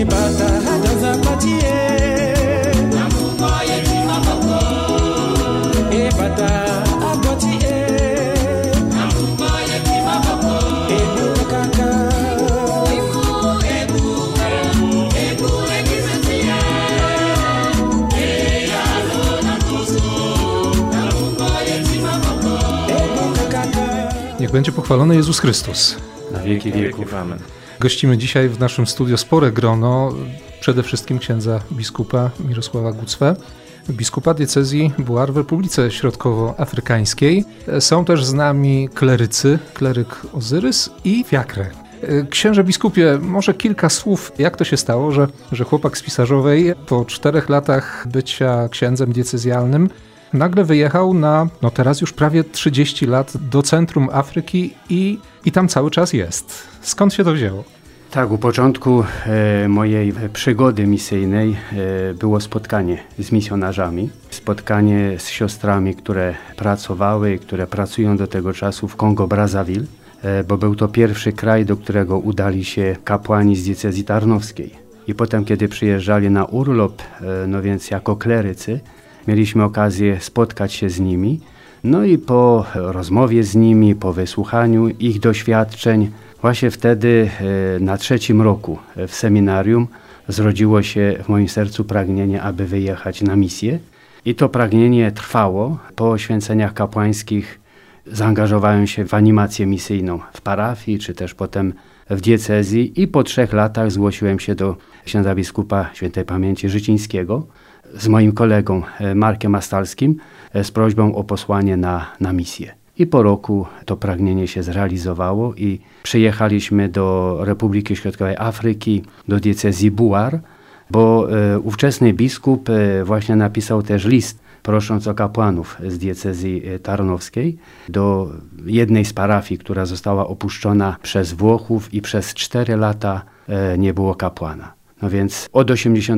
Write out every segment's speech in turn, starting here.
Niech będzie pochwalony Jezus Chrystus. Na wieki wieków. Amen. Gościmy dzisiaj w naszym studio spore grono, przede wszystkim księdza biskupa Mirosława Gucwę, biskupa diecezji Buar w Republice Środkowoafrykańskiej. Są też z nami klerycy, kleryk Ozyrys i Fiakre. Księże biskupie, może kilka słów, jak to się stało, że chłopak z Pisarzowej po 4 latach bycia księdzem diecezjalnym nagle wyjechał na, teraz już prawie 30 lat do centrum Afryki i tam cały czas jest. Skąd się to wzięło? Tak, u początku mojej przygody misyjnej było spotkanie z misjonarzami. Spotkanie z siostrami, które pracowały, które pracują do tego czasu w Kongo-Brazzaville, bo był to pierwszy kraj, do którego udali się kapłani z diecezji tarnowskiej. I potem, kiedy przyjeżdżali na urlop, więc jako klerycy, mieliśmy okazję spotkać się z nimi, i po rozmowie z nimi, po wysłuchaniu ich doświadczeń, właśnie wtedy na 3. roku w seminarium zrodziło się w moim sercu pragnienie, aby wyjechać na misję. I to pragnienie trwało. Po święceniach kapłańskich zaangażowałem się w animację misyjną w parafii, czy też potem w diecezji i po 3 latach zgłosiłem się do księdza biskupa świętej pamięci Życińskiego z moim kolegą Markiem Astalskim z prośbą o posłanie na misję. I po roku to pragnienie się zrealizowało i przyjechaliśmy do Republiki Środkowej Afryki, do diecezji Buar, bo ówczesny biskup właśnie napisał też list prosząc o kapłanów z diecezji tarnowskiej do jednej z parafii, która została opuszczona przez Włochów i przez 4 lata nie było kapłana. Więc od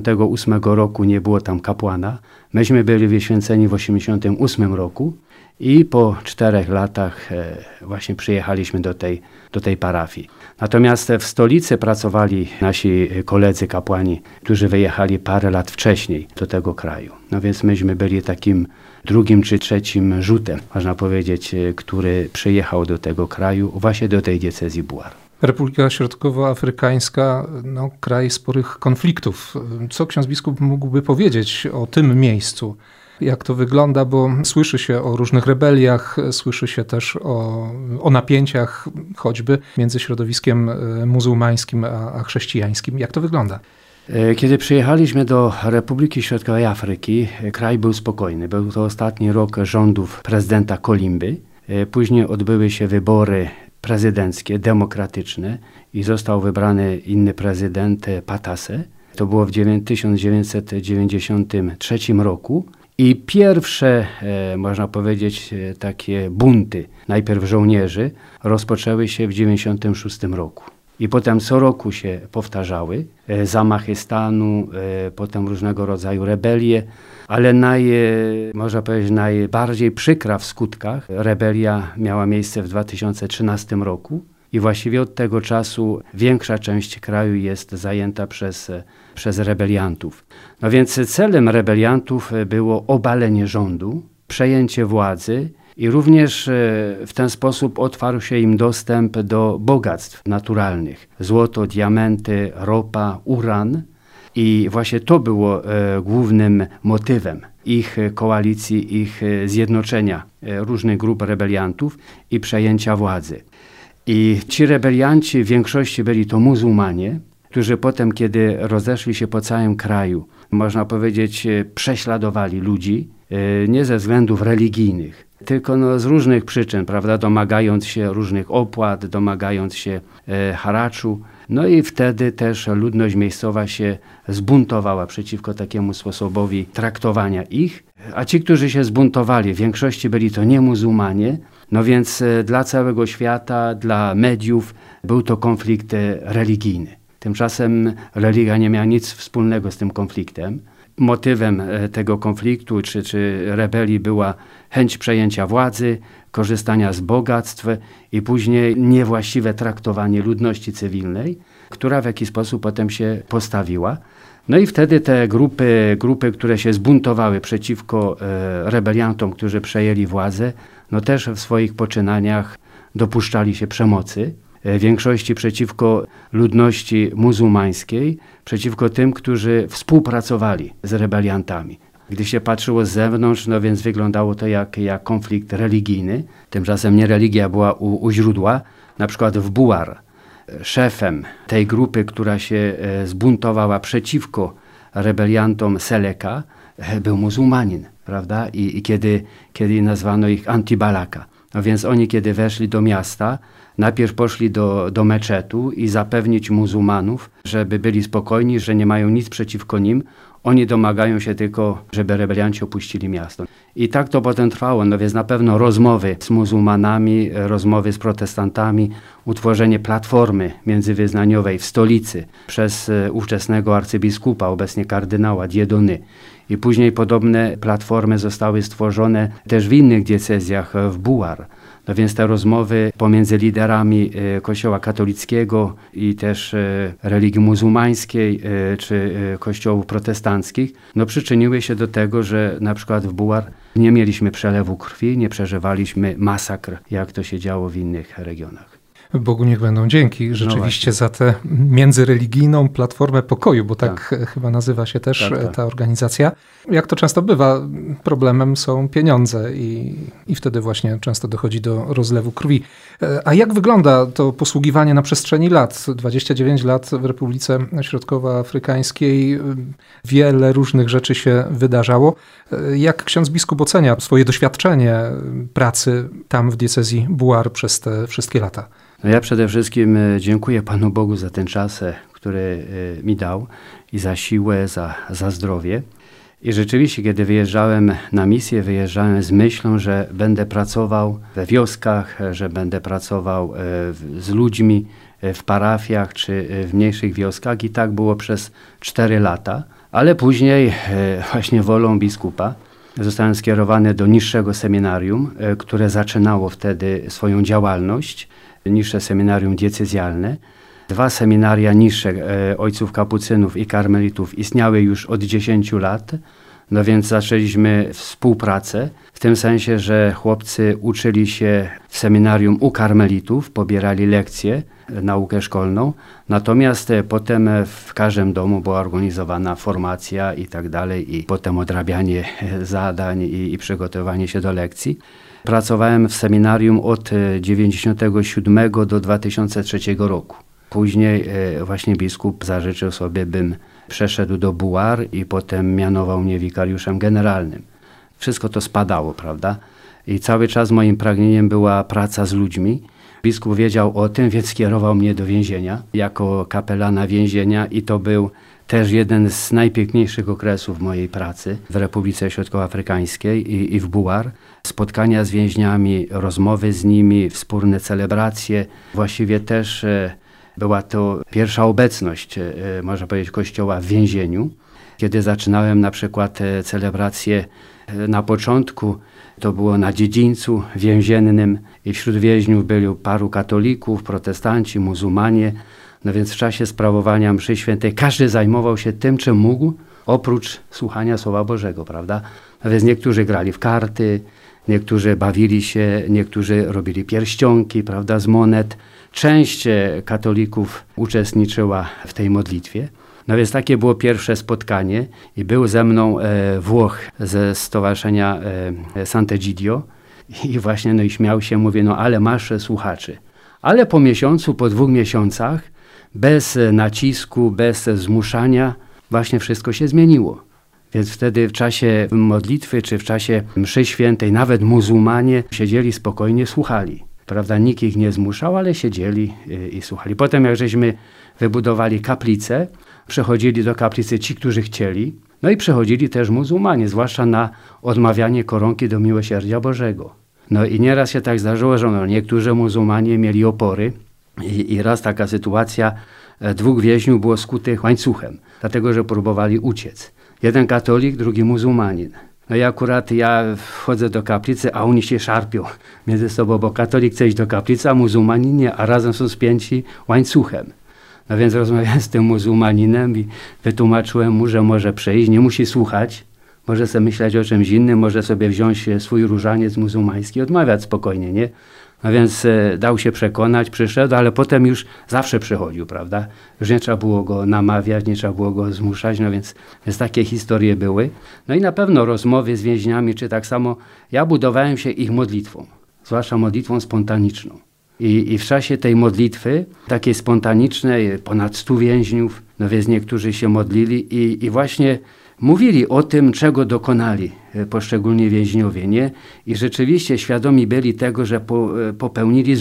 88 roku nie było tam kapłana. Myśmy byli wyświęceni w 88 roku i po 4 latach właśnie przyjechaliśmy do tej parafii. Natomiast w stolicy pracowali nasi koledzy kapłani, którzy wyjechali parę lat wcześniej do tego kraju. Więc myśmy byli takim 2. czy 3. rzutem, można powiedzieć, który przyjechał do tego kraju, właśnie do tej diecezji Buar. Republika Środkowoafrykańska, kraj sporych konfliktów. Co ksiądz biskup mógłby powiedzieć o tym miejscu? Jak to wygląda, bo słyszy się o różnych rebeliach, słyszy się też o napięciach choćby między środowiskiem muzułmańskim a chrześcijańskim. Jak to wygląda? Kiedy przyjechaliśmy do Republiki Środkowej Afryki, kraj był spokojny. Był to ostatni rok rządów prezydenta Kolimby. Później odbyły się wybory prezydenckie, demokratyczne i został wybrany inny prezydent Patase. To było w 1993 roku i pierwsze, można powiedzieć, takie bunty, najpierw żołnierzy, rozpoczęły się w 1996 roku. I potem co roku się powtarzały zamachy stanu, potem różnego rodzaju rebelie, ale można powiedzieć, najbardziej przykra w skutkach rebelia miała miejsce w 2013 roku i właściwie od tego czasu większa część kraju jest zajęta przez rebeliantów. Więc celem rebeliantów było obalenie rządu, przejęcie władzy i również w ten sposób otwarł się im dostęp do bogactw naturalnych. Złoto, diamenty, ropa, uran. I właśnie to było głównym motywem ich koalicji, ich zjednoczenia różnych grup rebeliantów i przejęcia władzy. I ci rebelianci w większości byli to muzułmanie, którzy potem, kiedy rozeszli się po całym kraju, można powiedzieć, prześladowali ludzi, nie ze względów religijnych, tylko z różnych przyczyn, prawda, domagając się różnych opłat, domagając się haraczu. I wtedy też ludność miejscowa się zbuntowała przeciwko takiemu sposobowi traktowania ich, a ci, którzy się zbuntowali, w większości byli to nie muzułmanie, więc dla całego świata, dla mediów był to konflikt religijny. Tymczasem religia nie miała nic wspólnego z tym konfliktem. Motywem tego konfliktu czy rebelii była chęć przejęcia władzy, korzystania z bogactw i później niewłaściwe traktowanie ludności cywilnej. która w jakiś sposób potem się postawiła. No i wtedy te grupy, które się zbuntowały przeciwko rebeliantom, którzy przejęli władzę, no też w swoich poczynaniach dopuszczali się przemocy. W większości przeciwko ludności muzułmańskiej, przeciwko tym, którzy współpracowali z rebeliantami. Gdy się patrzyło z zewnątrz, no więc wyglądało to jak konflikt religijny. Tymczasem nie religia była u źródła. Na przykład w Buar szefem tej grupy, która się zbuntowała przeciwko rebeliantom Seleka, był muzułmanin, prawda? I kiedy nazwano ich Antibalaka. No więc oni, kiedy weszli do miasta, najpierw poszli do meczetu i zapewnić muzułmanów, żeby byli spokojni, że nie mają nic przeciwko nim. Oni domagają się tylko, żeby rebelianci opuścili miasto. I tak to potem trwało. No więc na pewno rozmowy z muzułmanami, rozmowy z protestantami, utworzenie platformy międzywyznaniowej w stolicy przez ówczesnego arcybiskupa, obecnie kardynała Dieudonné. I później podobne platformy zostały stworzone też w innych diecezjach w Buar. No więc te rozmowy pomiędzy liderami kościoła katolickiego i też religii muzułmańskiej czy kościołów protestanckich no przyczyniły się do tego, że na przykład w Buar nie mieliśmy przelewu krwi, nie przeżywaliśmy masakr, jak to się działo w innych regionach. Bogu niech będą dzięki rzeczywiście za tę międzyreligijną platformę pokoju, bo tak chyba nazywa się też ta organizacja. Jak to często bywa, problemem są pieniądze i wtedy właśnie często dochodzi do rozlewu krwi. A jak wygląda to posługiwanie na przestrzeni lat? 29 lat w Republice Środkowoafrykańskiej, wiele różnych rzeczy się wydarzało. Jak ksiądz biskup ocenia swoje doświadczenie pracy tam w diecezji Buar przez te wszystkie lata? No ja przede wszystkim dziękuję Panu Bogu za ten czas, który mi dał i za siłę, za zdrowie. I rzeczywiście, kiedy wyjeżdżałem na misję, wyjeżdżałem z myślą, że będę pracował we wioskach, że będę pracował z ludźmi w parafiach czy w mniejszych wioskach i tak było przez 4 lata. Ale później właśnie wolą biskupa zostałem skierowany do niższego seminarium, które zaczynało wtedy swoją działalność. Niższe seminarium diecezjalne. 2 seminaria niższe ojców kapucynów i karmelitów istniały już od 10 lat, no więc zaczęliśmy współpracę w tym sensie, że chłopcy uczyli się w seminarium u karmelitów, pobierali lekcje, naukę szkolną, natomiast potem w każdym domu była organizowana formacja i tak dalej i potem odrabianie zadań i przygotowanie się do lekcji. Pracowałem w seminarium od 1997 do 2003 roku. Później właśnie biskup zażyczył sobie, bym przeszedł do Buar i potem mianował mnie wikariuszem generalnym. Wszystko to spadało, prawda? I cały czas moim pragnieniem była praca z ludźmi. Biskup wiedział o tym, więc skierował mnie do więzienia jako kapelana więzienia i to był też jeden z najpiękniejszych okresów mojej pracy w Republice Środkowoafrykańskiej i w Buar. Spotkania z więźniami, rozmowy z nimi, wspólne celebracje. Właściwie też była to pierwsza obecność, można powiedzieć, Kościoła w więzieniu. Kiedy zaczynałem na przykład celebracje na początku, to było na dziedzińcu więziennym i wśród więźniów było paru katolików, protestanci, muzułmanie. No więc w czasie sprawowania mszy świętej każdy zajmował się tym, czym mógł, oprócz słuchania Słowa Bożego, prawda? No więc niektórzy grali w karty, niektórzy bawili się, niektórzy robili pierścionki, prawda, z monet. Część katolików uczestniczyła w tej modlitwie. No więc takie było pierwsze spotkanie i był ze mną Włoch ze stowarzyszenia Sant'Egidio i właśnie no i śmiał się, mówi, no ale masz słuchaczy. Ale po miesiącu, po 2 miesiącach, bez nacisku, bez zmuszania, właśnie wszystko się zmieniło. Więc wtedy w czasie modlitwy czy w czasie mszy świętej nawet muzułmanie siedzieli spokojnie, słuchali. Prawda, nikt ich nie zmuszał, ale siedzieli i słuchali. Potem jak żeśmy wybudowali kaplicę, przychodzili do kaplicy ci, którzy chcieli, no i przychodzili też muzułmanie, zwłaszcza na odmawianie koronki do miłosierdzia Bożego. No i nieraz się tak zdarzyło, że niektórzy muzułmanie mieli opory i raz taka sytuacja, 2 więźniów było skutych łańcuchem, dlatego że próbowali uciec. Jeden katolik, drugi muzułmanin. No i akurat ja wchodzę do kaplicy, a oni się szarpią między sobą, bo katolik chce iść do kaplicy, a muzułmanin nie, a razem są spięci łańcuchem. No więc rozmawiałem z tym muzułmaninem i wytłumaczyłem mu, że może przyjść, nie musi słuchać, może sobie myśleć o czymś innym, może sobie wziąć swój różaniec muzułmański i odmawiać spokojnie, nie? No więc dał się przekonać, przyszedł, ale potem już zawsze przychodził, prawda? Już nie trzeba było go namawiać, nie trzeba było go zmuszać, no więc takie historie były. No i na pewno rozmowy z więźniami, czy tak samo, ja budowałem się ich modlitwą, zwłaszcza modlitwą spontaniczną. I w czasie tej modlitwy, takiej spontanicznej, ponad 100 więźniów, no więc niektórzy się modlili i właśnie mówili o tym, czego dokonali poszczególni więźniowie, nie? I rzeczywiście świadomi byli tego, że popełnili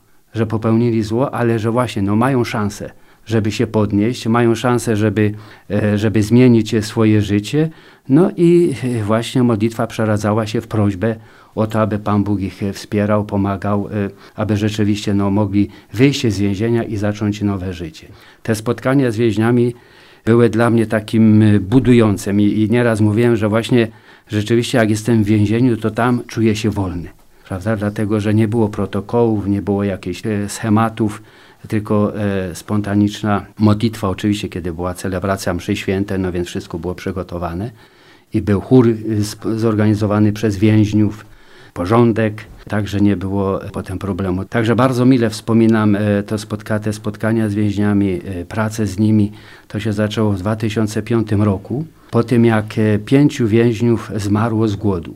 zło, ale że właśnie mają szansę, żeby się podnieść, mają szansę, żeby zmienić swoje życie. No i właśnie modlitwa przeradzała się w prośbę o to, aby Pan Bóg ich wspierał, pomagał, aby rzeczywiście mogli wyjść z więzienia i zacząć nowe życie. Te spotkania z więźniami były dla mnie takim budującym i nieraz mówiłem, że właśnie rzeczywiście jak jestem w więzieniu, to tam czuję się wolny, prawda? Dlatego, że nie było protokołów, nie było jakichś schematów, tylko spontaniczna modlitwa, oczywiście kiedy była celebracja mszy świętej, no więc wszystko było przygotowane i był chór zorganizowany przez więźniów, porządek, także nie było potem problemu. Także bardzo mile wspominam te spotkania z więźniami, pracę z nimi. To się zaczęło w 2005 roku, po tym jak 5 więźniów zmarło z głodu.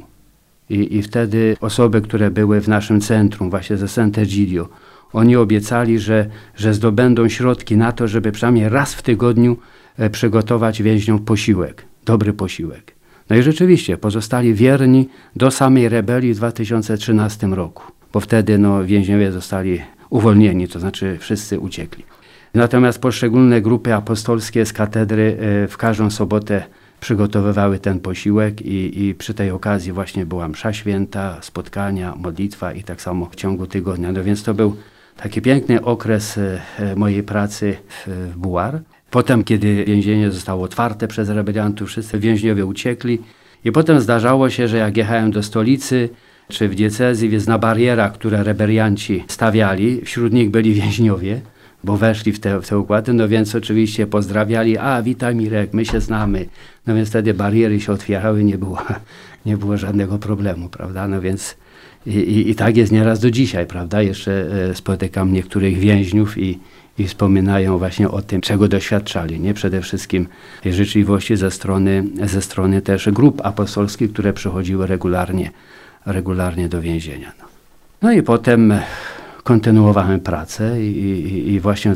I wtedy osoby, które były w naszym centrum, właśnie ze Sant'Egidio, oni obiecali, że zdobędą środki na to, żeby przynajmniej raz w tygodniu przygotować więźniom posiłek, dobry posiłek. No i rzeczywiście pozostali wierni do samej rebelii w 2013 roku, bo wtedy więźniowie zostali uwolnieni, to znaczy wszyscy uciekli. Natomiast poszczególne grupy apostolskie z katedry w każdą sobotę przygotowywały ten posiłek i przy tej okazji właśnie była msza święta, spotkania, modlitwa i tak samo w ciągu tygodnia. No więc to był taki piękny okres mojej pracy w Buar. Potem, kiedy więzienie zostało otwarte przez rebeliantów, wszyscy więźniowie uciekli i potem zdarzało się, że jak jechałem do stolicy czy w diecezji, więc na barierach, które rebelianci stawiali, wśród nich byli więźniowie, bo weszli w te układy, no więc oczywiście pozdrawiali, witaj Mirek, my się znamy. No więc wtedy bariery się otwierały, nie było żadnego problemu, prawda? No więc i tak jest nieraz do dzisiaj, prawda? Jeszcze spotykam niektórych więźniów i wspominają właśnie o tym, czego doświadczali, nie? Przede wszystkim życzliwości ze strony też grup apostolskich, które przychodziły regularnie do więzienia. No i potem kontynuowałem pracę i właśnie w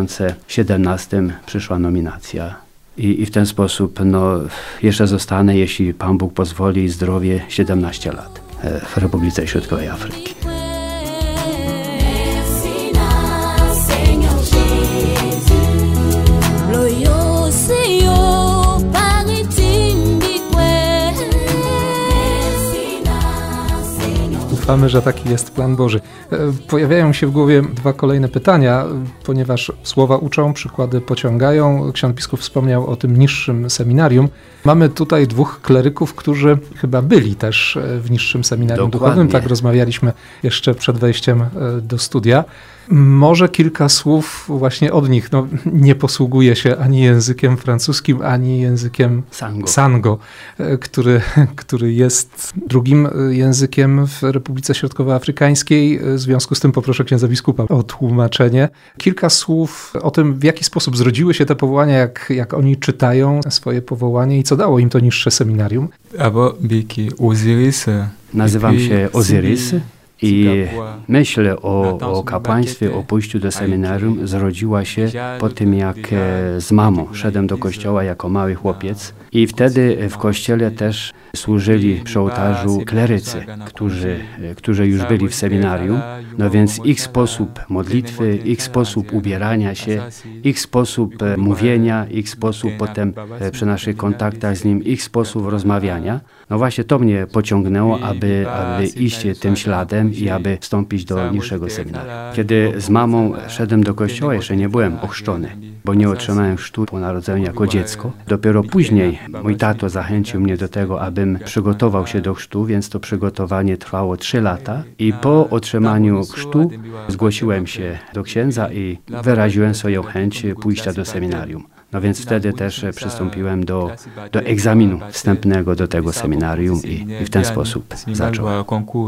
2017 przyszła nominacja. I w ten sposób jeszcze zostanę, jeśli Pan Bóg pozwoli, zdrowie 17 lat w Republice Środkowej Afryki. Ufamy, że taki jest plan Boży. Pojawiają się w głowie 2 kolejne pytania, ponieważ słowa uczą, przykłady pociągają. Ksiądz biskup wspomniał o tym niższym seminarium. Mamy tutaj 2 kleryków, którzy chyba byli też w niższym seminarium duchowym. Tak rozmawialiśmy jeszcze przed wejściem do studia. Może kilka słów właśnie od nich. Nie posługuje się ani językiem francuskim, ani językiem Sango, który jest drugim językiem w Republice Środkowoafrykańskiej. W związku z tym poproszę księdza biskupa o tłumaczenie. Kilka słów o tym, w jaki sposób zrodziły się te powołania, jak oni czytają swoje powołanie i co dało im to niższe seminarium. Nazywam się Ozyrys. I myśl o kapłaństwie, o pójściu do seminarium zrodziła się po tym, jak z mamą szedłem do kościoła jako mały chłopiec i wtedy w kościele też służyli przy ołtarzu klerycy, którzy już byli w seminarium. No więc ich sposób modlitwy, ich sposób ubierania się, ich sposób mówienia, ich sposób potem przy naszych kontaktach z nim, ich sposób rozmawiania. No właśnie to mnie pociągnęło, aby iść tym śladem i aby wstąpić do niższego seminarium. Kiedy z mamą szedłem do kościoła, jeszcze nie byłem ochrzczony, bo nie otrzymałem chrztu po narodzeniu jako dziecko. Dopiero później mój tato zachęcił mnie do tego, aby abym przygotował się do chrztu, więc to przygotowanie trwało 3 lata i po otrzymaniu chrztu zgłosiłem się do księdza i wyraziłem swoją chęć pójścia do seminarium. No więc wtedy też przystąpiłem do egzaminu wstępnego do tego seminarium i w ten sposób zacząłem.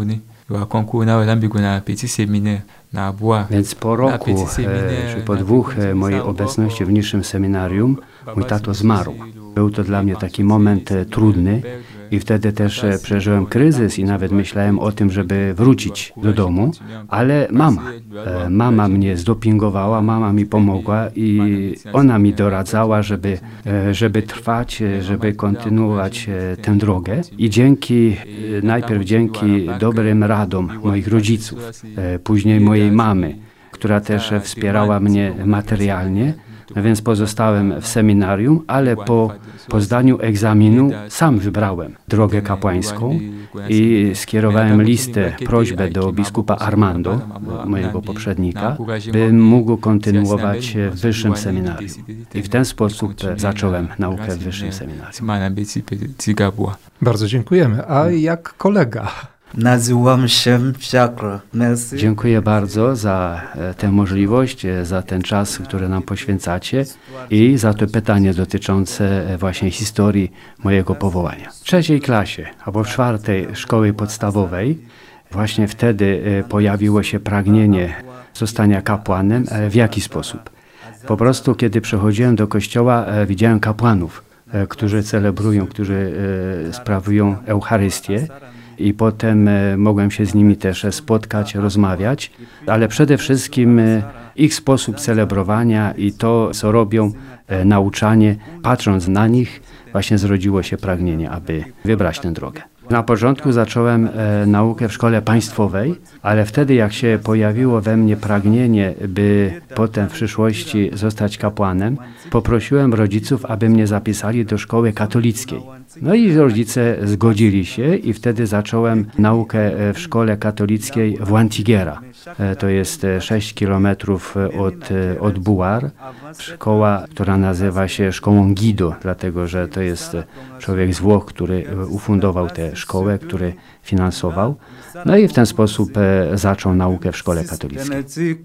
Więc po roku, czy po 2 mojej obecności w niższym seminarium, mój tato zmarł. Był to dla mnie taki moment trudny i wtedy też przeżyłem kryzys i nawet myślałem o tym, żeby wrócić do domu, ale mama mnie zdopingowała, mama mi pomogła i ona mi doradzała, żeby trwać, żeby kontynuować tę drogę i najpierw dzięki dobrym radom moich rodziców, później mojej mamy, która też wspierała mnie materialnie. No więc pozostałem w seminarium, ale po zdaniu egzaminu sam wybrałem drogę kapłańską i skierowałem prośbę do biskupa Armando, mojego poprzednika, bym mógł kontynuować w wyższym seminarium. I w ten sposób zacząłem naukę w wyższym seminarium. Bardzo dziękujemy. A jak kolega? Nazywam się Fiacre. Dziękuję bardzo za tę możliwość, za ten czas, który nam poświęcacie i za to pytanie dotyczące właśnie historii mojego powołania. W 3. klasie albo w 4. szkoły podstawowej właśnie wtedy pojawiło się pragnienie zostania kapłanem. W jaki sposób? Po prostu kiedy przychodziłem do kościoła, widziałem kapłanów, którzy celebrują, którzy sprawują Eucharystię. I potem mogłem się z nimi też spotkać, rozmawiać, ale przede wszystkim ich sposób celebrowania i to, co robią, nauczanie, patrząc na nich, właśnie zrodziło się pragnienie, aby wybrać tę drogę. Na początku zacząłem naukę w szkole państwowej, ale wtedy jak się pojawiło we mnie pragnienie, by potem w przyszłości zostać kapłanem, poprosiłem rodziców, aby mnie zapisali do szkoły katolickiej. No i rodzice zgodzili się i wtedy zacząłem naukę w szkole katolickiej w Antequera. To jest 6 kilometrów od Buar. Szkoła, która nazywa się szkołą Guido, dlatego że to jest człowiek z Włoch, który ufundował tę szkołę, który finansował. No i w ten sposób zaczął naukę w szkole katolickiej.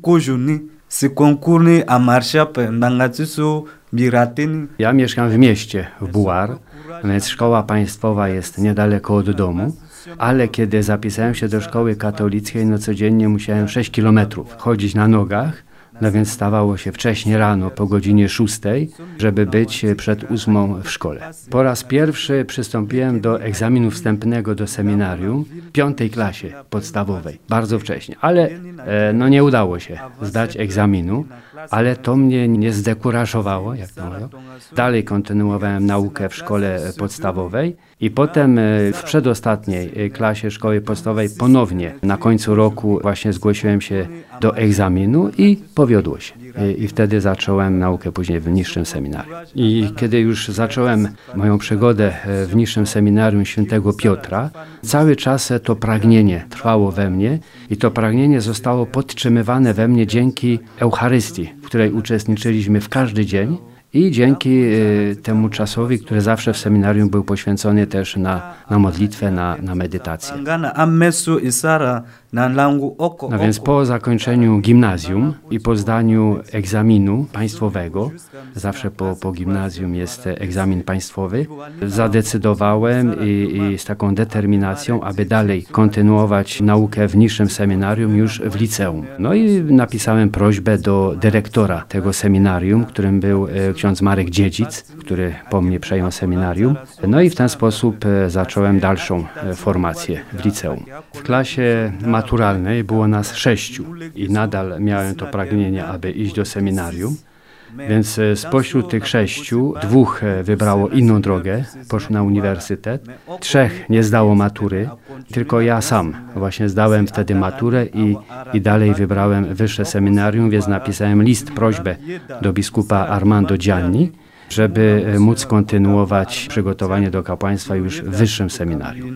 Ja mieszkam w mieście, w Buar, więc szkoła państwowa jest niedaleko od domu, ale kiedy zapisałem się do szkoły katolickiej, no codziennie musiałem 6 kilometrów chodzić na nogach, no więc stawało się wcześnie rano, po godzinie 6, żeby być przed 8 w szkole. Po raz pierwszy przystąpiłem do egzaminu wstępnego do seminarium w 5. klasie podstawowej, bardzo wcześnie, ale no nie udało się zdać egzaminu, ale to mnie nie zdekurażowało, jak to mówią. Dalej kontynuowałem naukę w szkole podstawowej i potem w przedostatniej klasie szkoły podstawowej ponownie na końcu roku właśnie zgłosiłem się do egzaminu i powiodło się. I wtedy zacząłem naukę później w niższym seminarium. I kiedy już zacząłem moją przygodę w niższym seminarium Świętego Piotra, cały czas to pragnienie trwało we mnie i to pragnienie zostało podtrzymywane we mnie dzięki Eucharystii, w której uczestniczyliśmy w każdy dzień. I dzięki temu czasowi, który zawsze w seminarium był poświęcony też na modlitwę, na medytację. No więc po zakończeniu gimnazjum i po zdaniu egzaminu państwowego, zawsze po gimnazjum jest egzamin państwowy, zadecydowałem i z taką determinacją, aby dalej kontynuować naukę w niższym seminarium już w liceum. No i napisałem prośbę do dyrektora tego seminarium, którym był ksiądz Marek Dziedzic, który po mnie przejął seminarium. No i w ten sposób zacząłem dalszą formację w liceum. W klasie maturalnej było nas 6 i nadal miałem to pragnienie, aby iść do seminarium. Więc spośród tych 6, 2 wybrało inną drogę, poszło na uniwersytet, 3 nie zdało matury, tylko ja sam właśnie zdałem wtedy maturę i dalej wybrałem wyższe seminarium, więc napisałem prośbę do biskupa Armando Gianni, żeby móc kontynuować przygotowanie do kapłaństwa już w wyższym seminarium.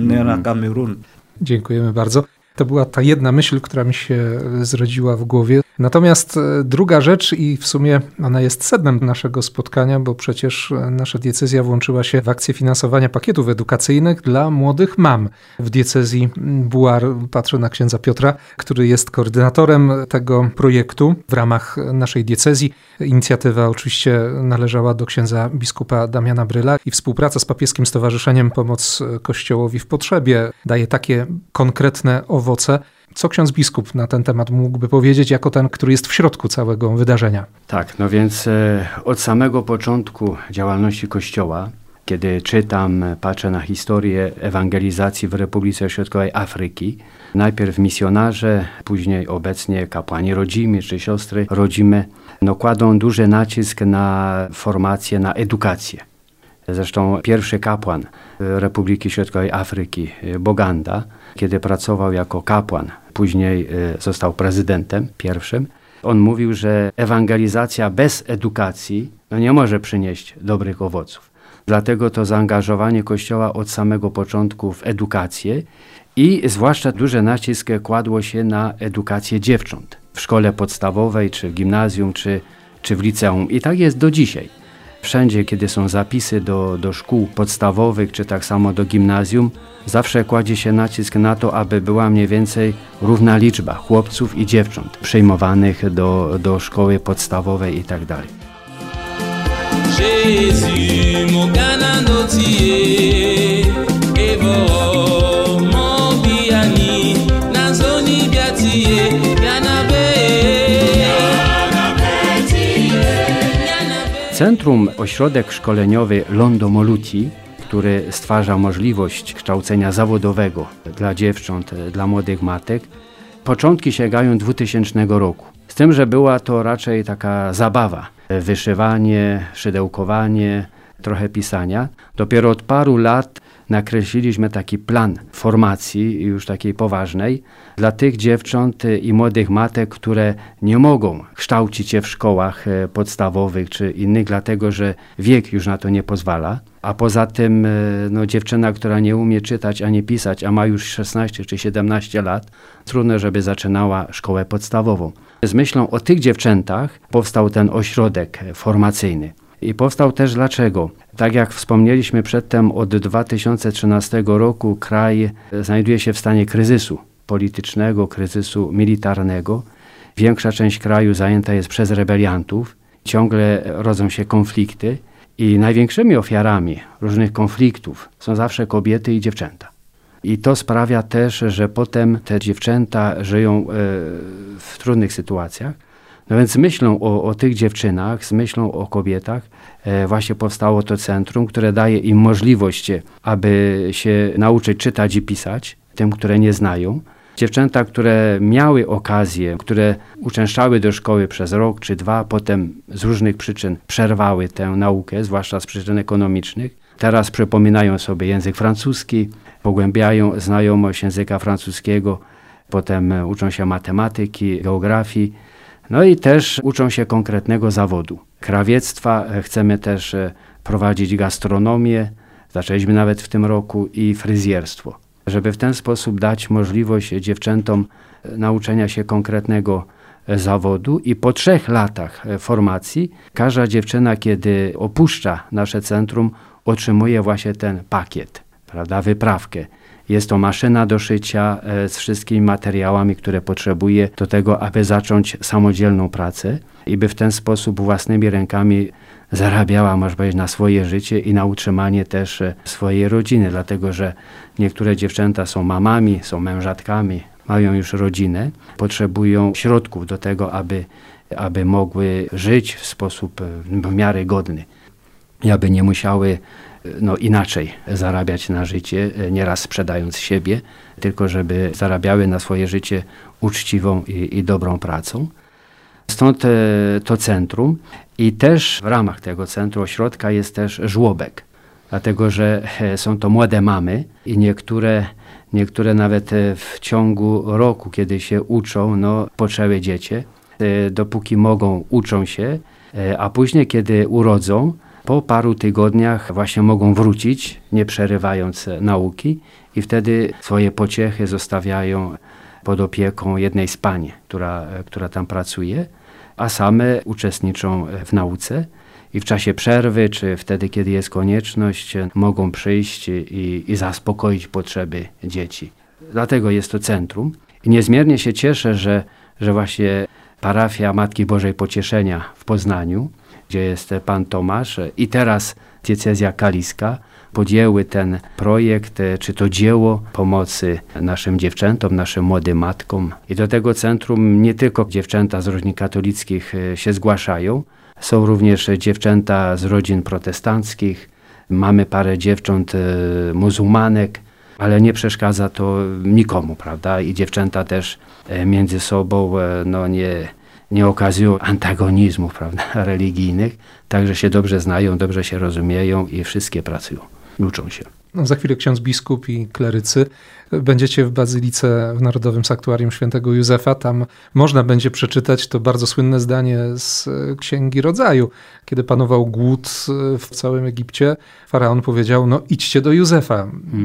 Dziękujemy bardzo. To była ta jedna myśl, która mi się zrodziła w głowie. Natomiast druga rzecz i w sumie ona jest sednem naszego spotkania, bo przecież nasza diecezja włączyła się w akcję finansowania pakietów edukacyjnych dla młodych mam w diecezji Buar. Patrzę na księdza Piotra, który jest koordynatorem tego projektu w ramach naszej diecezji. Inicjatywa oczywiście należała do księdza biskupa Damiana Bryla i współpraca z Papieskim Stowarzyszeniem Pomoc Kościołowi w Potrzebie daje takie konkretne owoce. Co ksiądz biskup na ten temat mógłby powiedzieć jako ten, który jest w środku całego wydarzenia? Tak, no więc od samego początku działalności Kościoła, kiedy czytam, patrzę na historię ewangelizacji w Republice Środkowej Afryki, najpierw misjonarze, później obecnie kapłani rodzimi czy siostry rodzime, kładą duży nacisk na formację, na edukację. Zresztą pierwszy kapłan Republiki Środkowej Afryki, Boganda, kiedy pracował jako kapłan, później został prezydentem pierwszym, on mówił, że ewangelizacja bez edukacji nie może przynieść dobrych owoców. Dlatego to zaangażowanie Kościoła od samego początku w edukację i zwłaszcza duży nacisk kładło się na edukację dziewcząt w szkole podstawowej, czy w gimnazjum, czy w liceum. I tak jest do dzisiaj. Wszędzie, kiedy są zapisy do szkół podstawowych, czy tak samo do gimnazjum, zawsze kładzie się nacisk na to, aby była mniej więcej równa liczba chłopców i dziewcząt przyjmowanych do szkoły podstawowej i tak dalej. Centrum, ośrodek szkoleniowy Londo Moluti, który stwarza możliwość kształcenia zawodowego dla dziewcząt, dla młodych matek, początki sięgają 2000 roku. Z tym, że była to raczej taka zabawa, wyszywanie, szydełkowanie, trochę pisania. Dopiero od paru lat nakreśliliśmy taki plan formacji już takiej poważnej dla tych dziewcząt i młodych matek, które nie mogą kształcić się w szkołach podstawowych czy innych, dlatego że wiek już na to nie pozwala. A poza tym dziewczyna, która nie umie czytać ani pisać, a ma już 16 czy 17 lat, trudno, żeby zaczynała szkołę podstawową. Z myślą o tych dziewczętach powstał ten ośrodek formacyjny. I powstał też dlaczego? Tak jak wspomnieliśmy przedtem, od 2013 roku kraj znajduje się w stanie kryzysu politycznego, kryzysu militarnego. Większa część kraju zajęta jest przez rebeliantów. Ciągle rodzą się konflikty i największymi ofiarami różnych konfliktów są zawsze kobiety i dziewczęta. I to sprawia też, że potem te dziewczęta żyją w trudnych sytuacjach. No więc z myślą o tych dziewczynach, z myślą o kobietach właśnie powstało to centrum, które daje im możliwość, aby się nauczyć czytać i pisać, tym, które nie znają. Dziewczęta, które miały okazję, które uczęszczały do szkoły przez rok czy dwa, potem z różnych przyczyn przerwały tę naukę, zwłaszcza z przyczyn ekonomicznych. Teraz przypominają sobie język francuski, pogłębiają znajomość języka francuskiego, potem uczą się matematyki, geografii. No i też uczą się konkretnego zawodu. Krawiectwa, chcemy też prowadzić gastronomię, zaczęliśmy nawet w tym roku i fryzjerstwo, żeby w ten sposób dać możliwość dziewczętom nauczenia się konkretnego zawodu i po 3 latach formacji każda dziewczyna, kiedy opuszcza nasze centrum, otrzymuje właśnie ten pakiet, prawda, wyprawkę. Jest to maszyna do szycia z wszystkimi materiałami, które potrzebuje do tego, aby zacząć samodzielną pracę i by w ten sposób własnymi rękami zarabiała, można powiedzieć, na swoje życie i na utrzymanie też swojej rodziny, dlatego że niektóre dziewczęta są mamami, są mężatkami, mają już rodzinę, potrzebują środków do tego, aby mogły żyć w sposób w miarę godny i aby nie musiały inaczej zarabiać na życie, nieraz sprzedając siebie, tylko żeby zarabiały na swoje życie uczciwą i dobrą pracą. Stąd to centrum i też w ramach tego centrum ośrodka jest też żłobek, dlatego że są to młode mamy i niektóre nawet w ciągu roku, kiedy się uczą, poczęły dziecię, dopóki mogą, uczą się, a później, kiedy urodzą, po paru tygodniach właśnie mogą wrócić, nie przerywając nauki i wtedy swoje pociechy zostawiają pod opieką jednej z pań, która tam pracuje, a same uczestniczą w nauce i w czasie przerwy, czy wtedy, kiedy jest konieczność, mogą przyjść i zaspokoić potrzeby dzieci. Dlatego jest to centrum. I niezmiernie się cieszę, że właśnie parafia Matki Bożej Pocieszenia w Poznaniu, gdzie jest pan Tomasz i teraz diecezja kaliska, podjęły ten projekt, czy to dzieło pomocy naszym dziewczętom, naszym młodym matkom. I do tego centrum nie tylko dziewczęta z rodzin katolickich się zgłaszają, są również dziewczęta z rodzin protestanckich, mamy parę dziewcząt muzułmanek, ale nie przeszkadza to nikomu, prawda? I dziewczęta też między sobą nie okazują antagonizmów, prawda, religijnych, także się dobrze znają, dobrze się rozumieją i wszystkie pracują, uczą się. No, za chwilę ksiądz biskup i klerycy będziecie w Bazylice w Narodowym Sanktuarium Świętego Józefa. Tam można będzie przeczytać to bardzo słynne zdanie z Księgi Rodzaju. Kiedy panował głód w całym Egipcie, faraon powiedział, no idźcie do Józefa.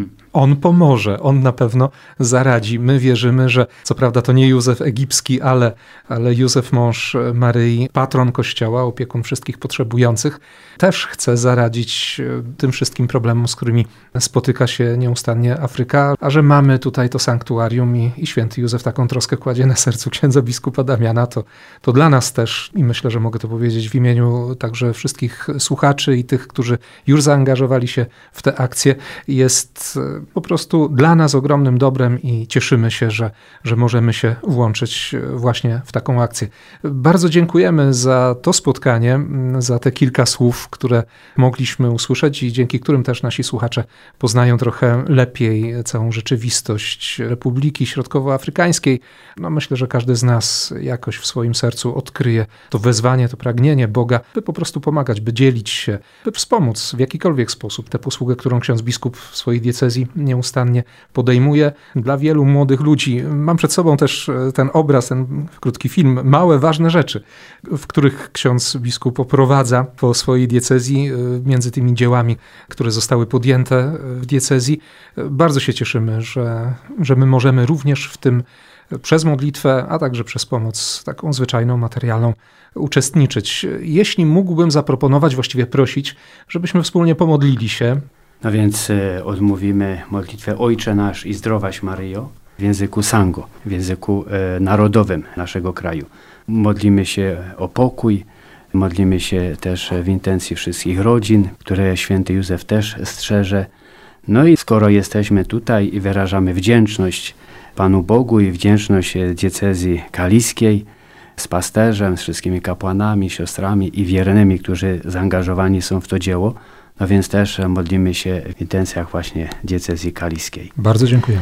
On pomoże, on na pewno zaradzi. My wierzymy, że co prawda to nie Józef egipski, ale Józef, mąż Maryi, patron Kościoła, opiekun wszystkich potrzebujących, też chce zaradzić tym wszystkim problemom, z którymi spotyka się nieustannie Afryka, a że mamy tutaj to sanktuarium i święty Józef taką troskę kładzie na sercu księdza biskupa Damiana, to dla nas też, i myślę, że mogę to powiedzieć w imieniu także wszystkich słuchaczy i tych, którzy już zaangażowali się w tę akcję, jest po prostu dla nas ogromnym dobrem i cieszymy się, że możemy się włączyć właśnie w taką akcję. Bardzo dziękujemy za to spotkanie, za te kilka słów, które mogliśmy usłyszeć i dzięki którym też nasi słuchacze poznają trochę lepiej całą rzeczywistość Republiki Środkowoafrykańskiej. No myślę, że każdy z nas jakoś w swoim sercu odkryje to wezwanie, to pragnienie Boga, by po prostu pomagać, by dzielić się, by wspomóc w jakikolwiek sposób tę posługę, którą ksiądz biskup w swojej diecezji nieustannie podejmuje dla wielu młodych ludzi. Mam przed sobą też ten obraz, ten krótki film, Małe, ważne rzeczy, w których ksiądz biskup oprowadza po swojej diecezji między tymi dziełami, które zostały podjęte w diecezji. Bardzo się cieszymy, że my możemy również w tym przez modlitwę, a także przez pomoc taką zwyczajną, materialną uczestniczyć. Jeśli mógłbym zaproponować, właściwie prosić, żebyśmy wspólnie pomodlili się. No więc odmówimy modlitwę Ojcze Nasz i Zdrowaś Maryjo w języku Sango, w języku narodowym naszego kraju. Modlimy się o pokój, modlimy się też w intencji wszystkich rodzin, które święty Józef też strzeże. No i skoro jesteśmy tutaj i wyrażamy wdzięczność Panu Bogu i wdzięczność diecezji kaliskiej z pasterzem, z wszystkimi kapłanami, siostrami i wiernymi, którzy zaangażowani są w to dzieło, no więc też modlimy się w intencjach właśnie diecezji kaliskiej. Bardzo dziękujemy.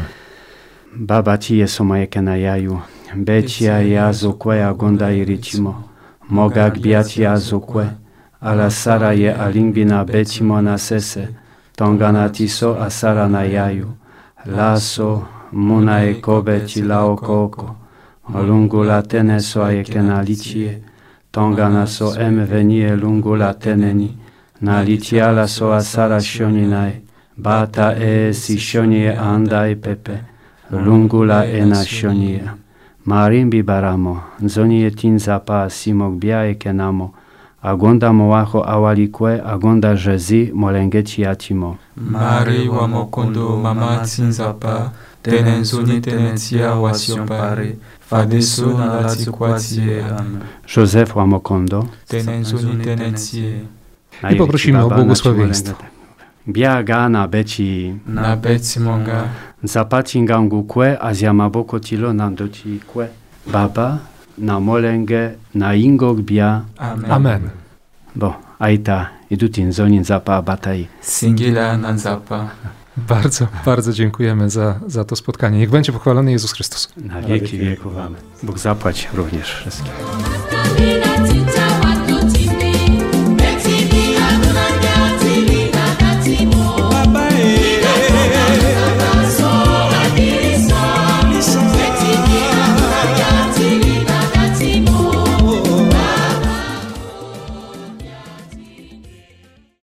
Baba Ciye Somayeke na jaju, Becia Yazukwe Agonda Irichimo, Moga Gbiat Yazukwe, Ala Sara je Alingbina Becimo na Sese, Tonganatiso Asara na jaju, Laso Muna Ekobe Cilao Koko, Olungula Teneso Ayeke na Licie, Tonganaso Em Venie Lungula Teneni, na Litiala So Asara Shioninai, Bata Si Shionie Andai Pepe, Lungula na Shionie. Marimbi Baramo, Zonie Tinzapa Simok Biae Kenamo, Agonda Moaho Awalikwe, Agonda Jezi Molengeti Atimo. Mari Wamokondo Mama Tinzapa, Tenen Zoni Tenetia Wasiompare, Fadeso na Latikwatie. Józef Wamokondo, Tenen Zoni Tenetie. I poprosimy o błogosławieństwo. Biaga na Beci, Na Beci Monga, Zapatingangu Kwe, Aziamaboko Tilo Nandoci Kwe, Baba, na Molenge, na Ingok Bia. Amen. Bo, Aita, Idutin Zonin Zapa Batai. Singila Nanzapa. Bardzo, bardzo dziękujemy za to spotkanie. Niech będzie pochwalony Jezus Chrystus. Na wieki wieków. Bóg zapłać również wszystkim.